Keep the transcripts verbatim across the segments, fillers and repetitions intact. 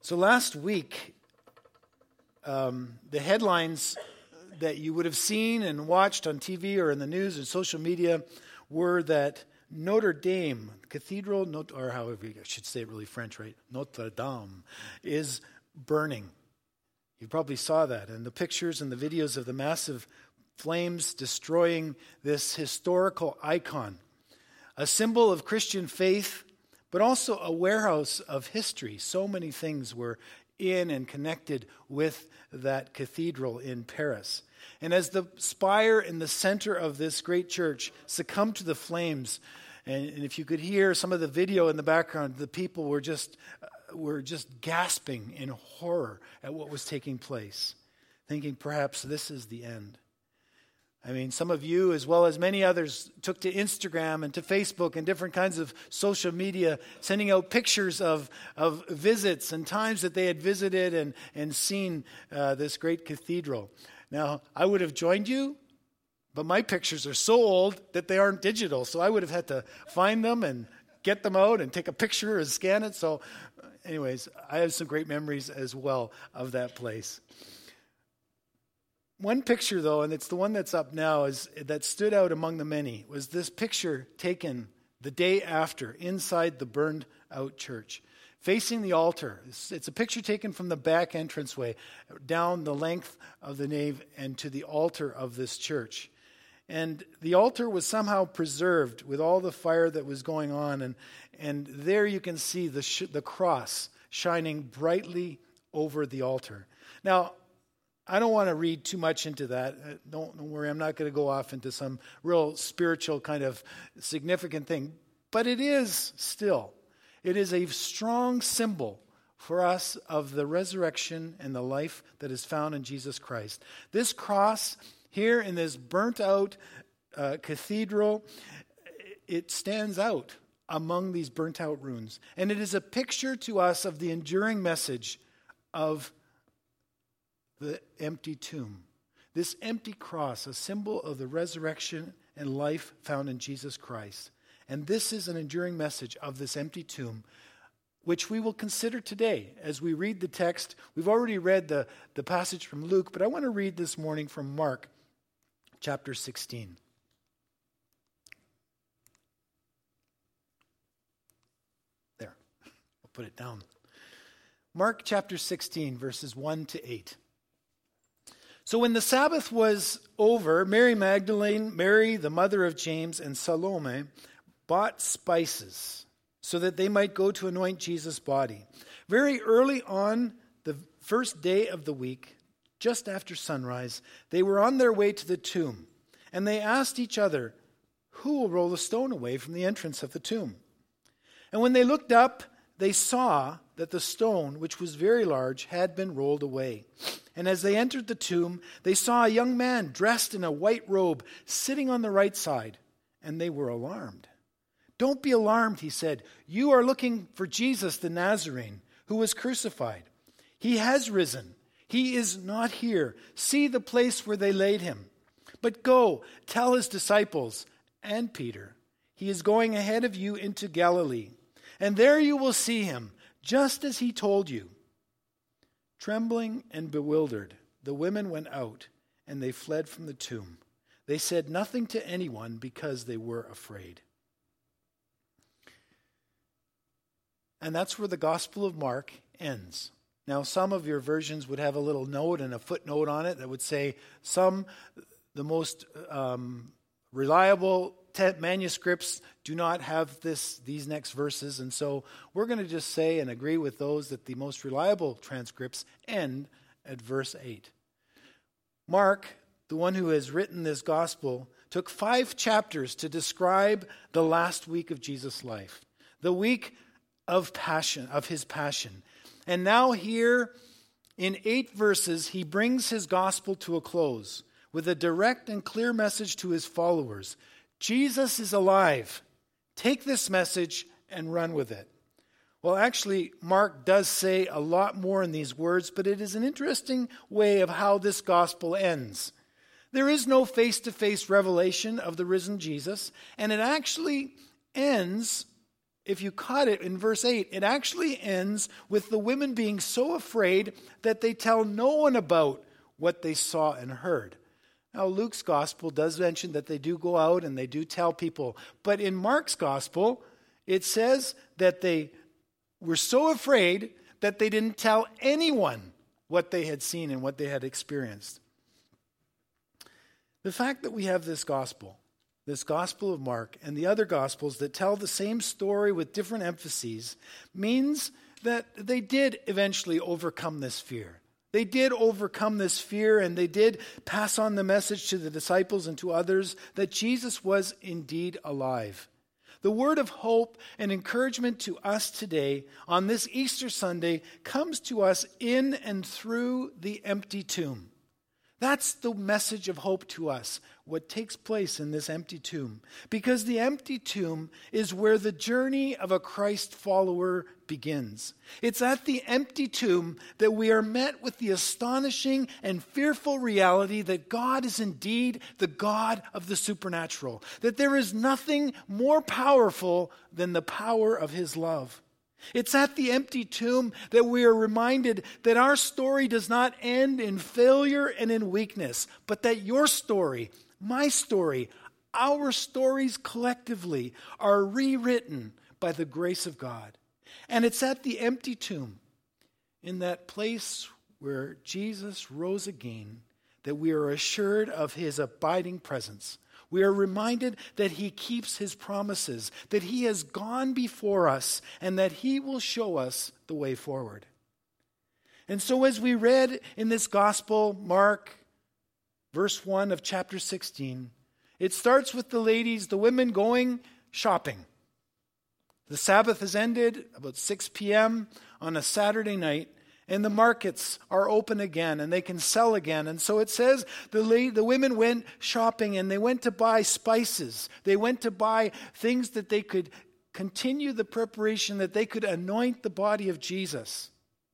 So last week, um, the headlines that you would have seen and watched on T V or in the news and social media were that Notre Dame Cathedral, or however you should say it really French, right? Notre Dame is burning. You probably saw that, and the pictures and the videos of the massive flames destroying this historical icon, a symbol of Christian faith, but also a warehouse of history. So many things were in and connected with that cathedral in Paris. And as the spire in the center of this great church succumbed to the flames, and, and if you could hear some of the video in the background, the people were just uh, were just gasping in horror at what was taking place, thinking perhaps this is the end. I mean, some of you, as well as many others, took to Instagram and to Facebook and different kinds of social media, sending out pictures of, of visits and times that they had visited and, and seen uh, this great cathedral. Now, I would have joined you, but my pictures are so old that they aren't digital, so I would have had to find them and get them out and take a picture and scan it. So anyways, I have some great memories as well of that place. One picture, though, and it's the one that's up now, is that stood out among the many, was this picture taken the day after inside the burned-out church, facing the altar. It's, it's a picture taken from the back entranceway down the length of the nave and to the altar of this church. And the altar was somehow preserved with all the fire that was going on, and and there you can see the sh- the cross shining brightly over the altar. Now, I don't want to read too much into that. Uh, don't, don't worry, I'm not going to go off into some real spiritual kind of significant thing. But it is still, it is a strong symbol for us of the resurrection and the life that is found in Jesus Christ. This cross here in this burnt out uh, cathedral, it stands out among these burnt out ruins. And it is a picture to us of the enduring message of the empty tomb. This empty cross, a symbol of the resurrection and life found in Jesus Christ. And this is an enduring message of this empty tomb, which we will consider today as we read the text. We've already read the, the passage from Luke, but I want to read this morning from Mark chapter sixteen. There, I'll put it down. Mark chapter sixteen, verses one to eight. So when the Sabbath was over, Mary Magdalene, Mary, the mother of James, and Salome bought spices so that they might go to anoint Jesus' body. Very early on the first day of the week, just after sunrise, they were on their way to the tomb, and they asked each other, "Who will roll the stone away from the entrance of the tomb?" And when they looked up, they saw that the stone, which was very large, had been rolled away. And as they entered the tomb, they saw a young man dressed in a white robe sitting on the right side, and they were alarmed. "Don't be alarmed," he said. "You are looking for Jesus the Nazarene, who was crucified. He has risen. He is not here. See the place where they laid him. But go, tell his disciples and Peter, he is going ahead of you into Galilee, and there you will see him, just as he told you." Trembling and bewildered, the women went out, and they fled from the tomb. They said nothing to anyone because they were afraid. And that's where the Gospel of Mark ends. Now, some of your versions would have a little note and a footnote on it that would say some, the most um, reliable te- manuscripts do not have this these next verses. And so we're going to just say and agree with those that the most reliable transcripts end at verse eight. Mark, the one who has written this gospel, took five chapters to describe the last week of Jesus' life, the week of passion, of his passion. And now here in eight verses, he brings his gospel to a close with a direct and clear message to his followers. Jesus is alive. Take this message and run with it. Well, actually, Mark does say a lot more in these words, but it is an interesting way of how this gospel ends. There is no face-to-face revelation of the risen Jesus, and it actually ends if you caught it in verse eight, it actually ends with the women being so afraid that they tell no one about what they saw and heard. Now, Luke's gospel does mention that they do go out and they do tell people. But in Mark's gospel, it says that they were so afraid that they didn't tell anyone what they had seen and what they had experienced. The fact that we have this gospel, this gospel of Mark, and the other gospels that tell the same story with different emphases means that they did eventually overcome this fear. They did overcome this fear, and they did pass on the message to the disciples and to others that Jesus was indeed alive. The word of hope and encouragement to us today on this Easter Sunday comes to us in and through the empty tomb. That's the message of hope to us, what takes place in this empty tomb. Because the empty tomb is where the journey of a Christ follower begins. It's at the empty tomb that we are met with the astonishing and fearful reality that God is indeed the God of the supernatural. That there is nothing more powerful than the power of his love. It's at the empty tomb that we are reminded that our story does not end in failure and in weakness, but that your story, my story, our stories collectively are rewritten by the grace of God. And it's at the empty tomb, in that place where Jesus rose again, that we are assured of his abiding presence. We are reminded that he keeps his promises, that he has gone before us, and that he will show us the way forward. And so as we read in this gospel, Mark, verse one of chapter sixteen, it starts with the ladies, the women going shopping. The Sabbath has ended about six p.m. on a Saturday night, and the markets are open again and they can sell again. And so it says the la- the women went shopping and they went to buy spices. They went to buy things that they could continue the preparation, that they could anoint the body of Jesus.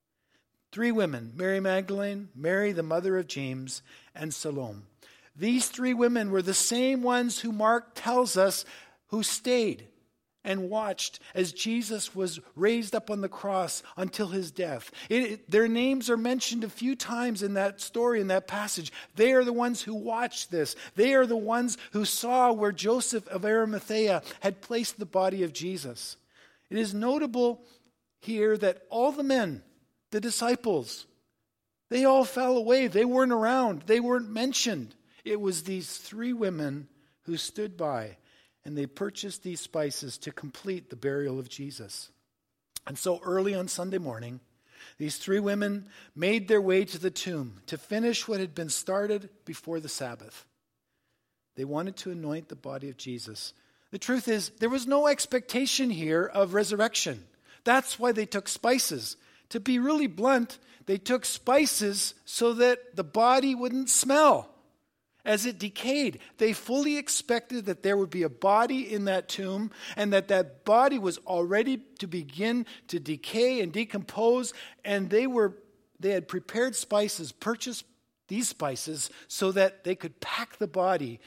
Three women, Mary Magdalene, Mary the mother of James, and Salome. These three women were the same ones who Mark tells us who stayed and watched as Jesus was raised up on the cross until his death. It, it, their names are mentioned a few times in that story, in that passage. They are the ones who watched this. They are the ones who saw where Joseph of Arimathea had placed the body of Jesus. It is notable here that all the men, the disciples, they all fell away. They weren't around. They weren't mentioned. It was these three women who stood by, and they purchased these spices to complete the burial of Jesus. And so early on Sunday morning, these three women made their way to the tomb to finish what had been started before the Sabbath. They wanted to anoint the body of Jesus. The truth is, there was no expectation here of resurrection. That's why they took spices. To be really blunt, they took spices so that the body wouldn't smell as it decayed. They fully expected that there would be a body in that tomb, and that that body was already to begin to decay and decompose, and they were they had prepared spices, purchased these spices so that they could pack the body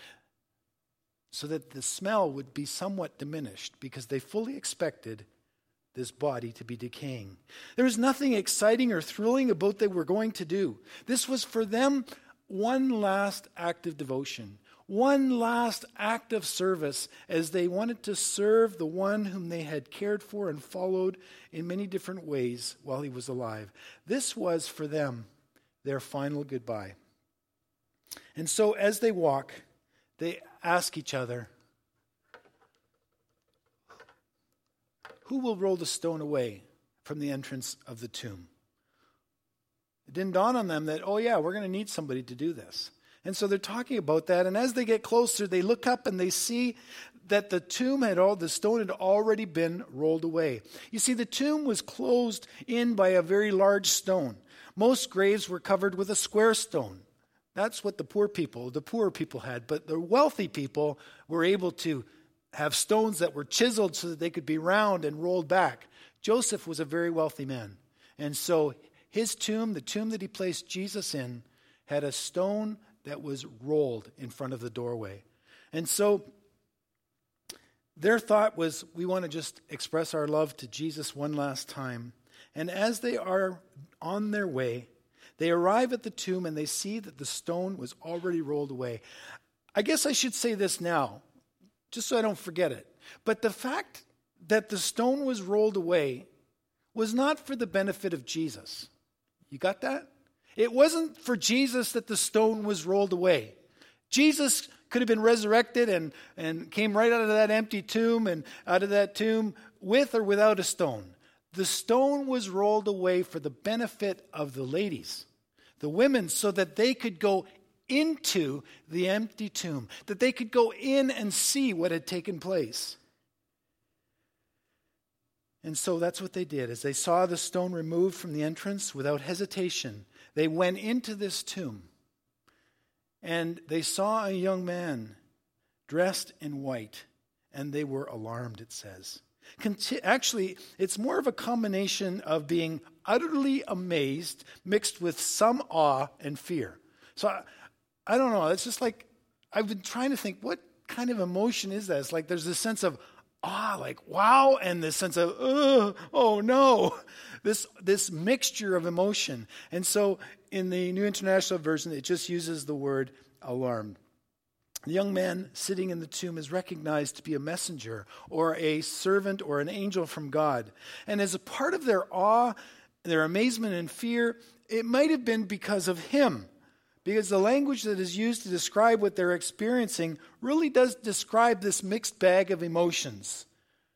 so that the smell would be somewhat diminished, because they fully expected this body to be decaying. There was nothing exciting or thrilling about what they were going to do. This was for them one last act of devotion, one last act of service, as they wanted to serve the one whom they had cared for and followed in many different ways while he was alive. This was for them their final goodbye. And so as they walk, they ask each other, who will roll the stone away from the entrance of the tomb? It didn't dawn on them that, oh yeah, we're going to need somebody to do this. And so they're talking about that, and as they get closer, they look up and they see that the tomb had all, the stone had already been rolled away. You see, the tomb was closed in by a very large stone. Most graves were covered with a square stone. That's what the poor people, the poor people had, but the wealthy people were able to have stones that were chiseled so that they could be round and rolled back. Joseph was a very wealthy man, and so his tomb, the tomb that he placed Jesus in, had a stone that was rolled in front of the doorway. And so Their thought was, we want to just express our love to Jesus one last time. And as they are on their way, they arrive at the tomb and they see that the stone was already rolled away. I guess I should say this now, just so I don't forget it. But the fact that the stone was rolled away was not for the benefit of Jesus. You got that? It wasn't for Jesus that the stone was rolled away. Jesus could have been resurrected and, and came right out of that empty tomb and out of that tomb with or without a stone. The stone was rolled away for the benefit of the ladies, the women, so that they could go into the empty tomb, that they could go in and see what had taken place. And so that's what they did. As they saw the stone removed from the entrance, without hesitation, they went into this tomb. And they saw a young man dressed in white, and they were alarmed, it says. Conti- Actually, it's more of a combination of being utterly amazed mixed with some awe and fear. So I, I don't know. It's just like, I've been trying to think, what kind of emotion is that? It's like there's this sense of awe, like wow, and this sense of, oh, oh no. This, this mixture of emotion. And so in the New International Version, it just uses the word alarmed. The young man sitting in the tomb is recognized to be a messenger or a servant or an angel from God. And as a part of their awe, their amazement and fear, it might have been because of him. Because the language that is used to describe what they're experiencing really does describe this mixed bag of emotions.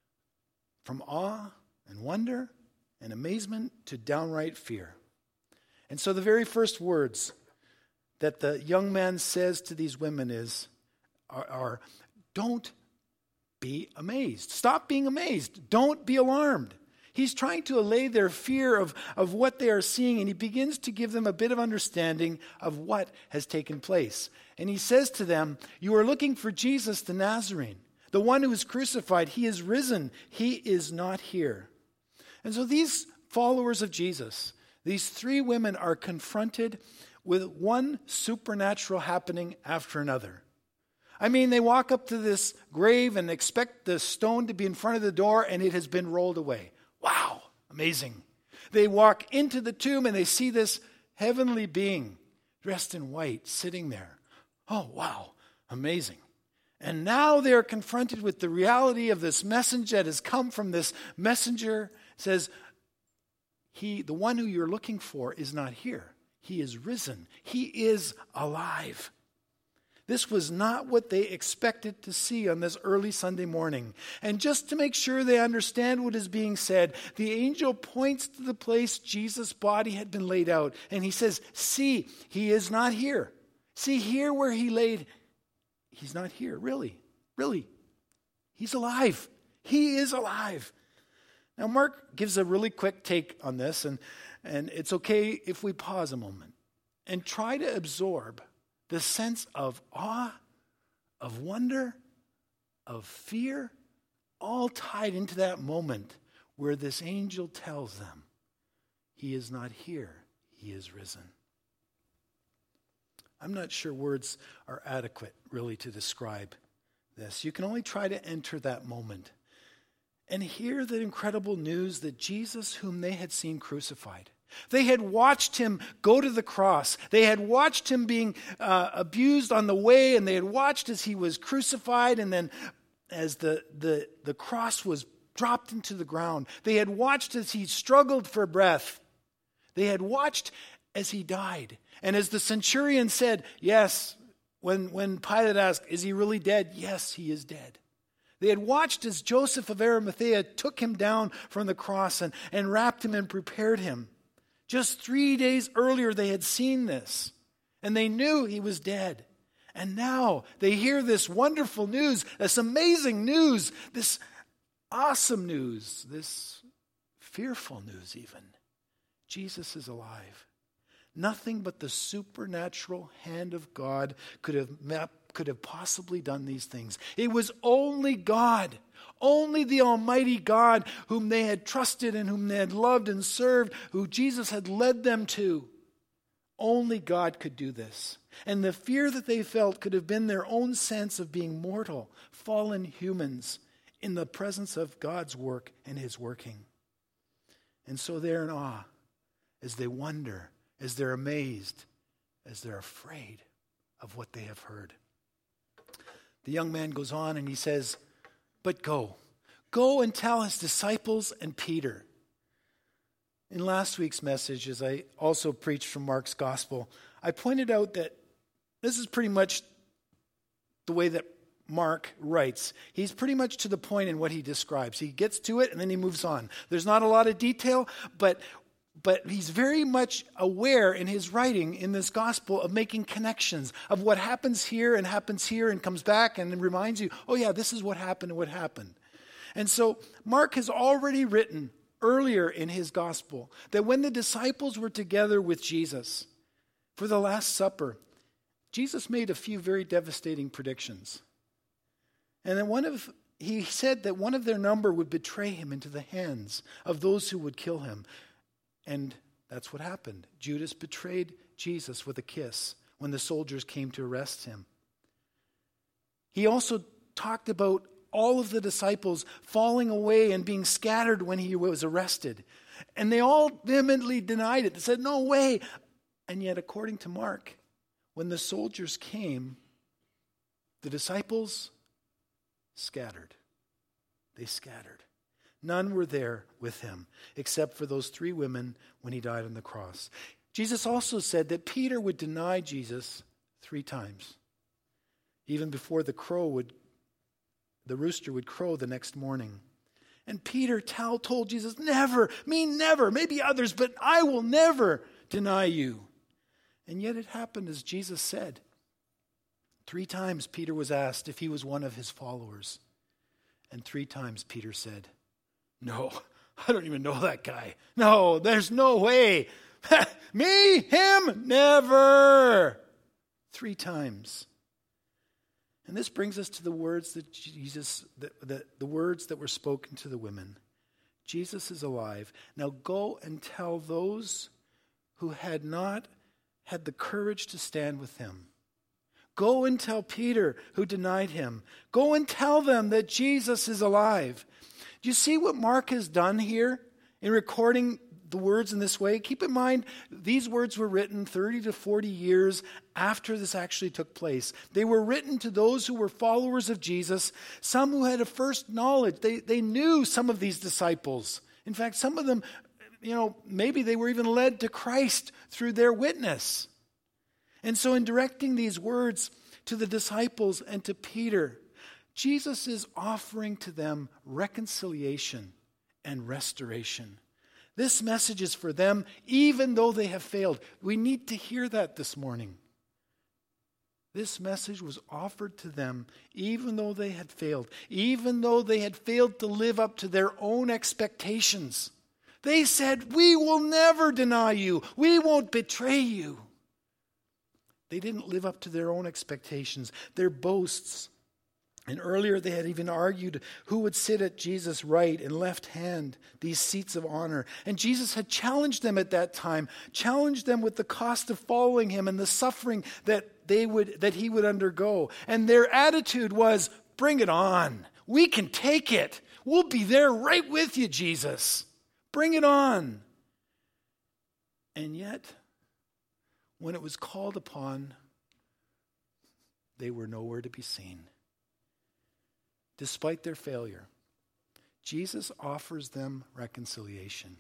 From awe and wonder and amazement to downright fear. And so the very first words that the young man says to these women is, are, are don't be amazed. Stop being amazed. Don't be alarmed. He's trying to allay their fear of, of what they are seeing, and he begins to give them a bit of understanding of what has taken place. And he says to them, you are looking for Jesus the Nazarene, the one who was crucified. He is risen. He is not here. And so these followers of Jesus, these three women are confronted with one supernatural happening after another. I mean, they walk up to this grave and expect the stone to be in front of the door, and it has been rolled away. Wow, amazing. They walk into the tomb and they see this heavenly being dressed in white sitting there. Oh, wow, amazing. And now they are confronted with the reality of this message that has come from this messenger. It says, he, the one who you're looking for is not here. He is risen. He is alive. This was not what they expected to see on this early Sunday morning. And just to make sure they understand what is being said, the angel points to the place Jesus' body had been laid out. And he says, see, he is not here. See here where he laid. He's not here, really, really. He's alive. He is alive. Now, Mark gives a really quick take on this, and, and it's okay if we pause a moment and try to absorb the sense of awe, of wonder, of fear, all tied into that moment where this angel tells them, he is not here, he is risen. I'm not sure words are adequate, really, to describe this. You can only try to enter that moment and hear the incredible news that Jesus, whom they had seen crucified, they had watched him go to the cross. They had watched him being uh, abused on the way, and they had watched as he was crucified, and then as the, the, the cross was dropped into the ground. They had watched as he struggled for breath. They had watched as he died. And as the centurion said, yes, when, when Pilate asked, is he really dead? Yes, he is dead. They had watched as Joseph of Arimathea took him down from the cross and, and wrapped him and prepared him. Just three days earlier, they had seen this, and they knew he was dead. And now they hear this wonderful news, this amazing news, this awesome news, this fearful news even. Jesus is alive. Nothing but the supernatural hand of God could have, could have possibly done these things. It was only God. Only the Almighty God whom they had trusted and whom they had loved and served, who Jesus had led them to. Only God could do this. And the fear that they felt could have been their own sense of being mortal, fallen humans in the presence of God's work and his working. And so they're in awe as they wonder, as they're amazed, as they're afraid of what they have heard. The young man goes on and he says, but go. Go and tell his disciples and Peter. In last week's message, as I also preached from Mark's gospel, I pointed out that this is pretty much the way that Mark writes. He's pretty much to the point in what he describes. He gets to it and then he moves on. There's not a lot of detail, but but he's very much aware in his writing in this gospel of making connections of what happens here and happens here and comes back and reminds you, oh yeah, this is what happened and what happened. And so Mark has already written earlier in his gospel that when the disciples were together with Jesus for the Last Supper, Jesus made a few very devastating predictions. And then one of he said that one of their number would betray him into the hands of those who would kill him. And that's what happened. Judas betrayed Jesus with a kiss when the soldiers came to arrest him. He also talked about all of the disciples falling away and being scattered when he was arrested. And they all vehemently denied it. They said, no way. And yet, according to Mark, when the soldiers came, the disciples scattered. They scattered. None were there with him, except for those three women when he died on the cross. Jesus also said that Peter would deny Jesus three times, even before the crow would, the rooster would crow the next morning. And Peter tell, told Jesus, never, me never, maybe others, but I will never deny you. And yet it happened as Jesus said. Three times Peter was asked if he was one of his followers. And three times Peter said, no, I don't even know that guy. No, there's no way. Me, him, never. Three times. And this brings us to the words that Jesus, the, the, the words that were spoken to the women. Jesus is alive. Now go and tell those who had not had the courage to stand with him. Go and tell Peter, who denied him. Go and tell them that Jesus is alive. Do you see what Mark has done here in recording the words in this way? Keep in mind, these words were written thirty to forty years after this actually took place. They were written to those who were followers of Jesus, some who had a first knowledge. They, they knew some of these disciples. In fact, some of them, you know, maybe they were even led to Christ through their witness. And so in directing these words to the disciples and to Peter, Jesus is offering to them reconciliation and restoration. This message is for them even though they have failed. We need to hear that this morning. This message was offered to them even though they had failed, even though they had failed to live up to their own expectations. They said, we will never deny you. We won't betray you. They didn't live up to their own expectations, their boasts. And earlier they had even argued who would sit at Jesus' right and left hand, these seats of honor. And Jesus had challenged them at that time, challenged them with the cost of following him and the suffering that they would that he would undergo. And their attitude was, bring it on. We can take it. We'll be there right with you, Jesus. Bring it on. And yet, when it was called upon, they were nowhere to be seen. Despite their failure, Jesus offers them reconciliation.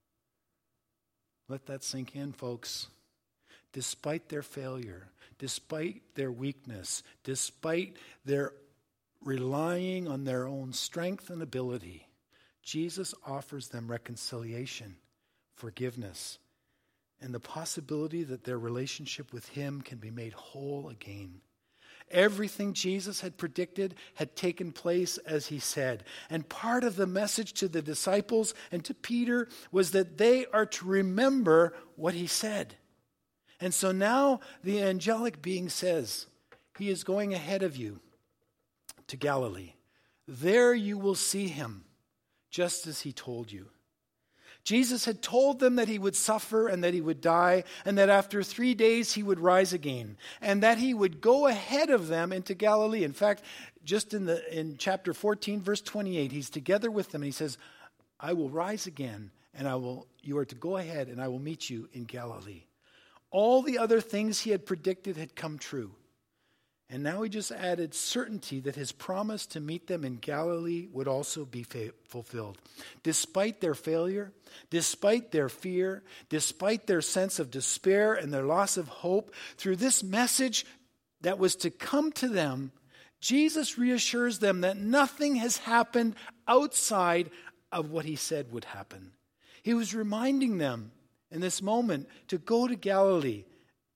Let that sink in, folks. Despite their failure, despite their weakness, despite their relying on their own strength and ability, Jesus offers them reconciliation, forgiveness, and the possibility that their relationship with him can be made whole again. Everything Jesus had predicted had taken place as he said. And part of the message to the disciples and to Peter was that they are to remember what he said. And so now the angelic being says, he is going ahead of you to Galilee. There you will see him, just as he told you. Jesus had told them that he would suffer and that he would die, and that after three days he would rise again, and that he would go ahead of them into Galilee. In fact, just in the in chapter fourteen, verse twenty-eight, he's together with them, and he says, I will rise again, and I will. You are to go ahead, and I will meet you in Galilee. All the other things he had predicted had come true. And now he just added certainty that his promise to meet them in Galilee would also be fa- fulfilled. Despite their failure, despite their fear, despite their sense of despair and their loss of hope, through this message that was to come to them, Jesus reassures them that nothing has happened outside of what he said would happen. He was reminding them in this moment to go to Galilee.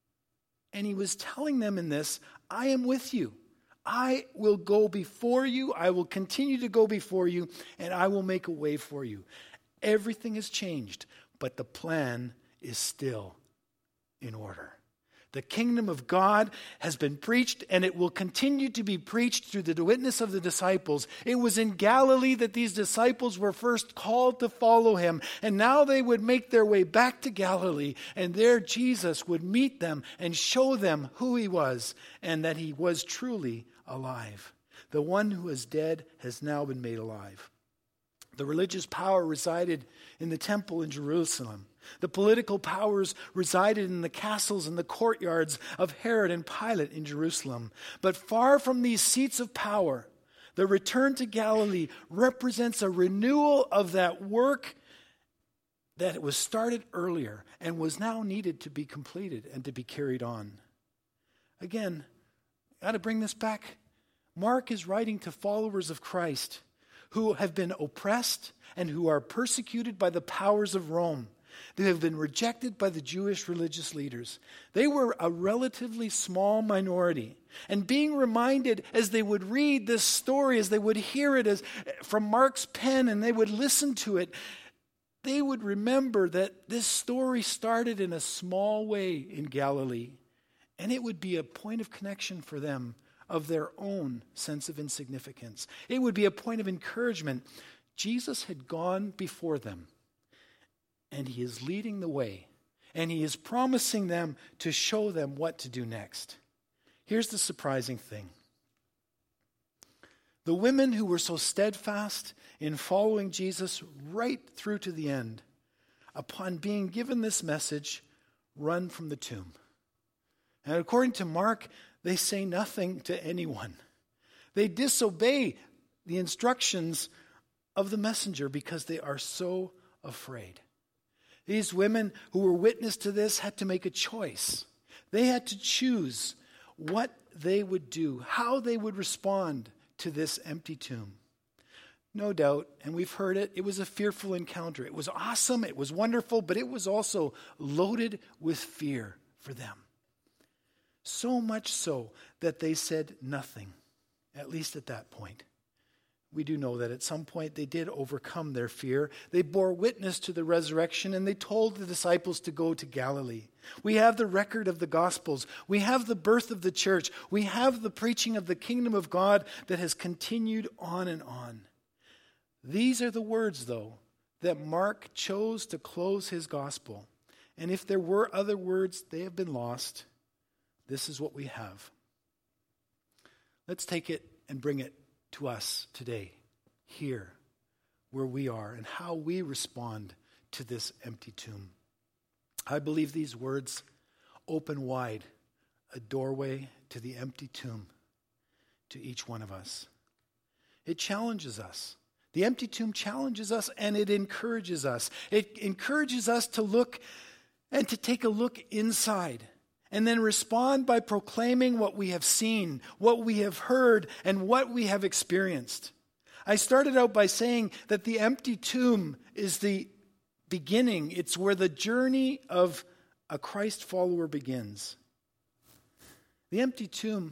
And he was telling them in this, I am with you. I will go before you. I will continue to go before you, and I will make a way for you. Everything has changed, but the plan is still in order. The kingdom of God has been preached, and it will continue to be preached through the witness of the disciples. It was in Galilee that these disciples were first called to follow him, and now they would make their way back to Galilee, and there Jesus would meet them and show them who he was, and that he was truly alive. The one who is dead has now been made alive. The religious power resided in the temple in Jerusalem. The political powers resided in the castles and the courtyards of Herod and Pilate in Jerusalem. But far from these seats of power, the return to Galilee represents a renewal of that work that was started earlier and was now needed to be completed and to be carried on. Again, I got to bring this back. Mark is writing to followers of Christ who have been oppressed and who are persecuted by the powers of Rome. They have been rejected by the Jewish religious leaders. They were a relatively small minority. And being reminded as they would read this story, as they would hear it as from Mark's pen and they would listen to it, they would remember that this story started in a small way in Galilee. And it would be a point of connection for them of their own sense of insignificance. It would be a point of encouragement. Jesus had gone before them. And he is leading the way. And he is promising them to show them what to do next. Here's the surprising thing. The women who were so steadfast in following Jesus right through to the end, upon being given this message, run from the tomb. And according to Mark, they say nothing to anyone. They disobey the instructions of the messenger because they are so afraid. These women who were witness to this had to make a choice. They had to choose what they would do, how they would respond to this empty tomb. No doubt, and we've heard it, it was a fearful encounter. It was awesome, it was wonderful, but it was also loaded with fear for them. So much so that they said nothing, at least at that point. We do know that at some point they did overcome their fear. They bore witness to the resurrection and they told the disciples to go to Galilee. We have the record of the Gospels. We have the birth of the church. We have the preaching of the kingdom of God that has continued on and on. These are the words, though, that Mark chose to close his gospel. And if there were other words, they have been lost. This is what we have. Let's take it and bring it to us today, here, where we are, and how we respond to this empty tomb. I believe these words open wide a doorway to the empty tomb to each one of us. It challenges us. The empty tomb challenges us and it encourages us. It encourages us to look and to take a look inside. And then respond by proclaiming what we have seen, what we have heard, and what we have experienced. I started out by saying that the empty tomb is the beginning. It's where the journey of a Christ follower begins. The empty tomb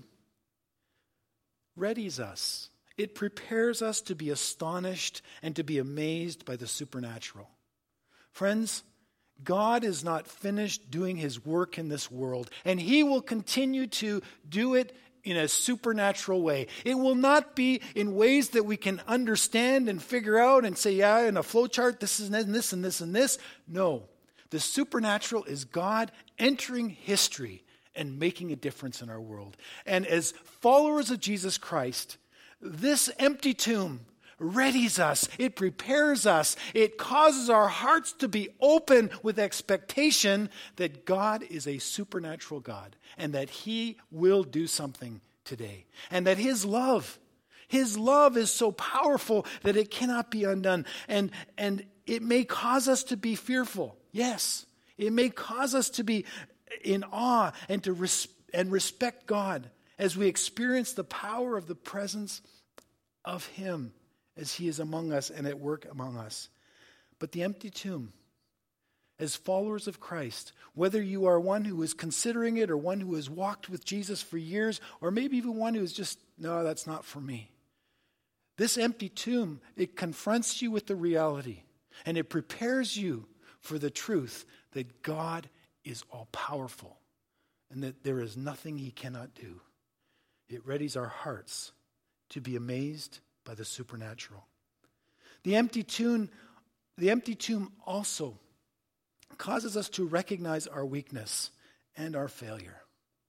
readies us. It prepares us to be astonished and to be amazed by the supernatural. Friends, God is not finished doing his work in this world, and he will continue to do it in a supernatural way. It will not be in ways that we can understand and figure out and say, yeah, in a flow chart, this is and this and this and this. No. The supernatural is God entering history and making a difference in our world. And as followers of Jesus Christ, this empty tomb readies us. It prepares us. It causes our hearts to be open with expectation that God is a supernatural God and that he will do something today. And that his love, his love is so powerful that it cannot be undone. And, and it may cause us to be fearful. Yes. It may cause us to be in awe and to res- and respect God as we experience the power of the presence of him as he is among us and at work among us. But the empty tomb, as followers of Christ, whether you are one who is considering it or one who has walked with Jesus for years, or maybe even one who is just, no, that's not for me. This empty tomb, it confronts you with the reality and it prepares you for the truth that God is all-powerful and that there is nothing he cannot do. It readies our hearts to be amazed by the supernatural. The empty tomb, the empty tomb also causes us to recognize our weakness and our failure.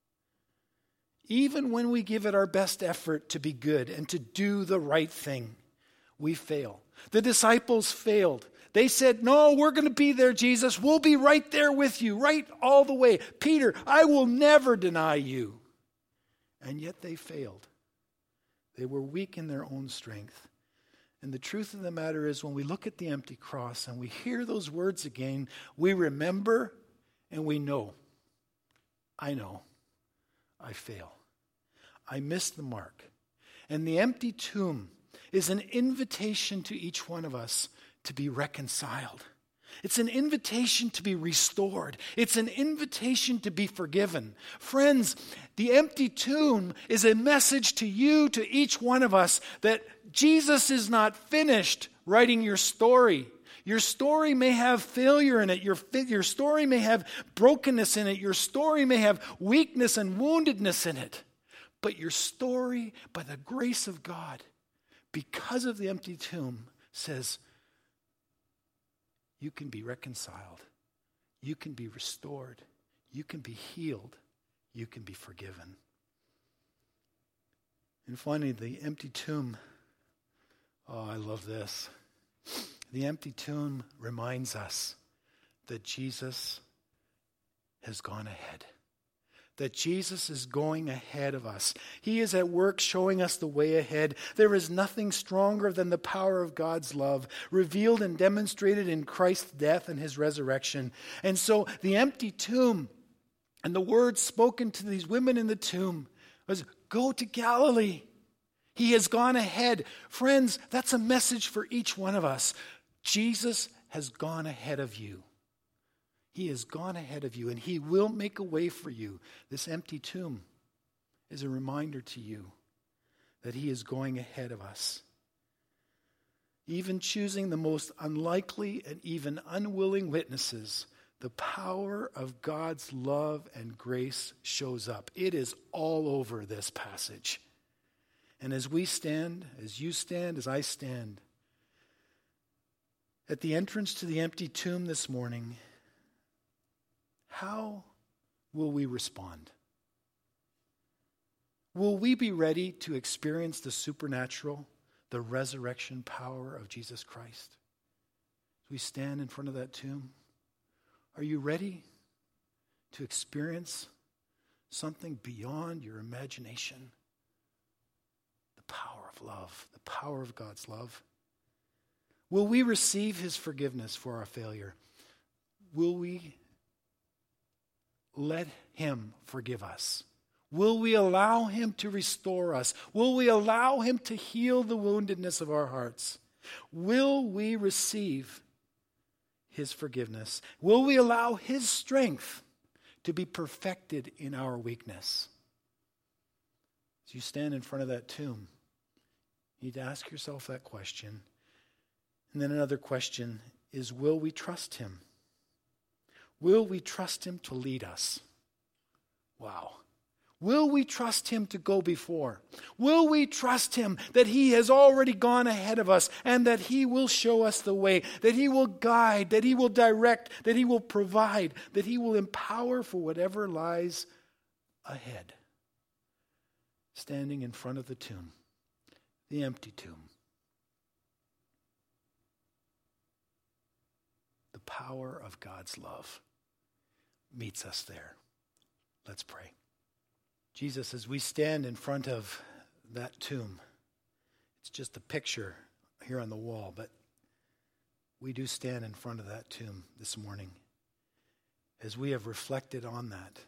Even when we give it our best effort to be good and to do the right thing, we fail. The disciples failed. They said, no, we're going to be there, Jesus. We'll be right there with you, right all the way. Peter, I will never deny you. And yet they failed. They were weak in their own strength. And the truth of the matter is, when we look at the empty cross and we hear those words again, we remember and we know. I know. I fail. I missed the mark. And the empty tomb is an invitation to each one of us to be reconciled. It's an invitation to be restored. It's an invitation to be forgiven. Friends, the empty tomb is a message to you, to each one of us, that Jesus is not finished writing your story. Your story may have failure in it. Your, your story may have brokenness in it. Your story may have weakness and woundedness in it. But your story, by the grace of God, because of the empty tomb, says, you can be reconciled. You can be restored. You can be healed. You can be forgiven. And finally, the empty tomb. Oh, I love this. The empty tomb reminds us that Jesus has gone ahead. That Jesus is going ahead of us. He is at work showing us the way ahead. There is nothing stronger than the power of God's love, revealed and demonstrated in Christ's death and his resurrection. And so the empty tomb and the words spoken to these women in the tomb was, go to Galilee. He has gone ahead. Friends, that's a message for each one of us. Jesus has gone ahead of you. He has gone ahead of you, and he will make a way for you. This empty tomb is a reminder to you that he is going ahead of us. Even choosing the most unlikely and even unwilling witnesses, the power of God's love and grace shows up. It is all over this passage. And as we stand, as you stand, as I stand, at the entrance to the empty tomb this morning, how will we respond? Will we be ready to experience the supernatural, the resurrection power of Jesus Christ? As we stand in front of that tomb, are you ready to experience something beyond your imagination? The power of love, the power of God's love. Will we receive his forgiveness for our failure? Will we let him forgive us? Will we allow him to restore us? Will we allow him to heal the woundedness of our hearts? Will we receive his forgiveness? Will we allow his strength to be perfected in our weakness? As you stand in front of that tomb, you need to ask yourself that question. And then another question is, will we trust him? Will we trust him to lead us? Wow. Will we trust him to go before? Will we trust him that he has already gone ahead of us and that he will show us the way, that he will guide, that he will direct, that he will provide, that he will empower for whatever lies ahead? Standing in front of the tomb, the empty tomb. The power of God's love meets us there. Let's pray. Jesus, as we stand in front of that tomb, it's just a picture here on the wall, but we do stand in front of that tomb this morning. As we have reflected on that,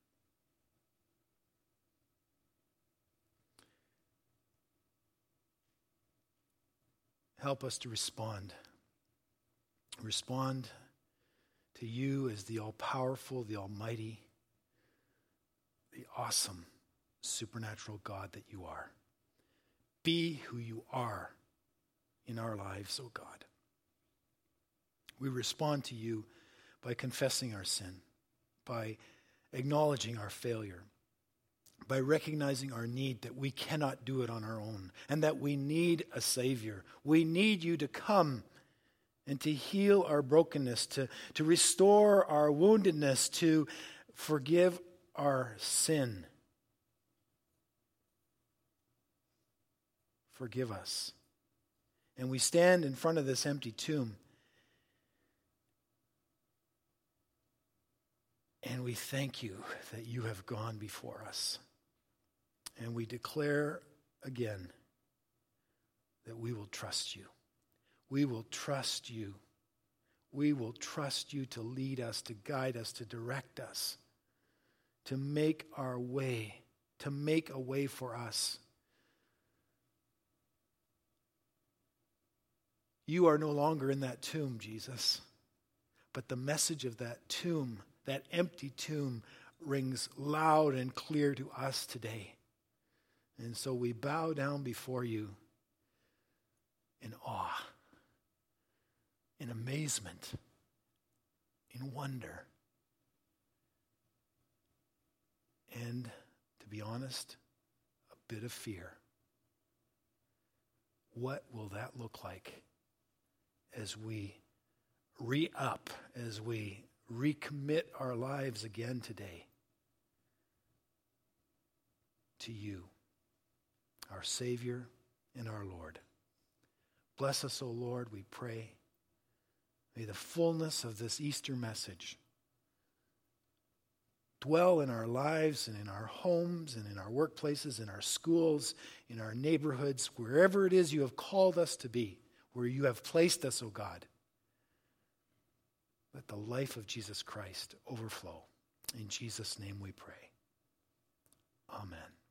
help us to respond. Respond to you as the all-powerful, the almighty, the awesome, supernatural God that you are. Be who you are in our lives, O God. We respond to you by confessing our sin, by acknowledging our failure, by recognizing our need that we cannot do it on our own, and that we need a Savior. We need you to come and to heal our brokenness, to, to restore our woundedness, to forgive our sin. Forgive us. And we stand in front of this empty tomb, and we thank you that you have gone before us. And we declare again that we will trust you. We will trust you. We will trust you to lead us, to guide us, to direct us, to make our way, to make a way for us. You are no longer in that tomb, Jesus, but the message of that tomb, that empty tomb, rings loud and clear to us today. And so we bow down before you in awe, in amazement, in wonder, and, to be honest, a bit of fear. What will that look like as we re-up, as we recommit our lives again today to you, our Savior and our Lord? Bless us, O Lord, we pray. May the fullness of this Easter message dwell in our lives and in our homes and in our workplaces, in our schools, in our neighborhoods, wherever it is you have called us to be, where you have placed us, O God. Let the life of Jesus Christ overflow. In Jesus' name we pray. Amen.